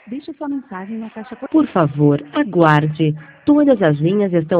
Deixe sua mensagem na caixa. Por favor, aguarde. Todas as linhas estão